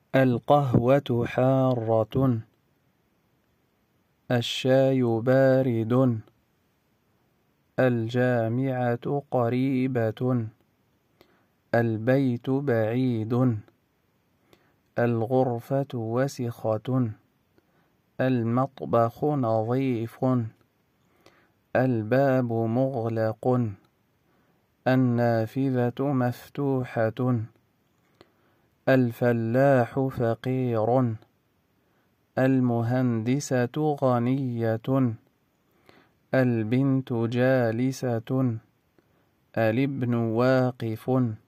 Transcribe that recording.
القهوة حارة. الشاي بارد. الجامعة قريبة. البيت بعيد. الغرفة وسخة. المطبخ نظيف. الباب مغلق. النافذة مفتوحة. الفلاح فقير. المهندسة غنية. البنت جالسة. الابن واقف.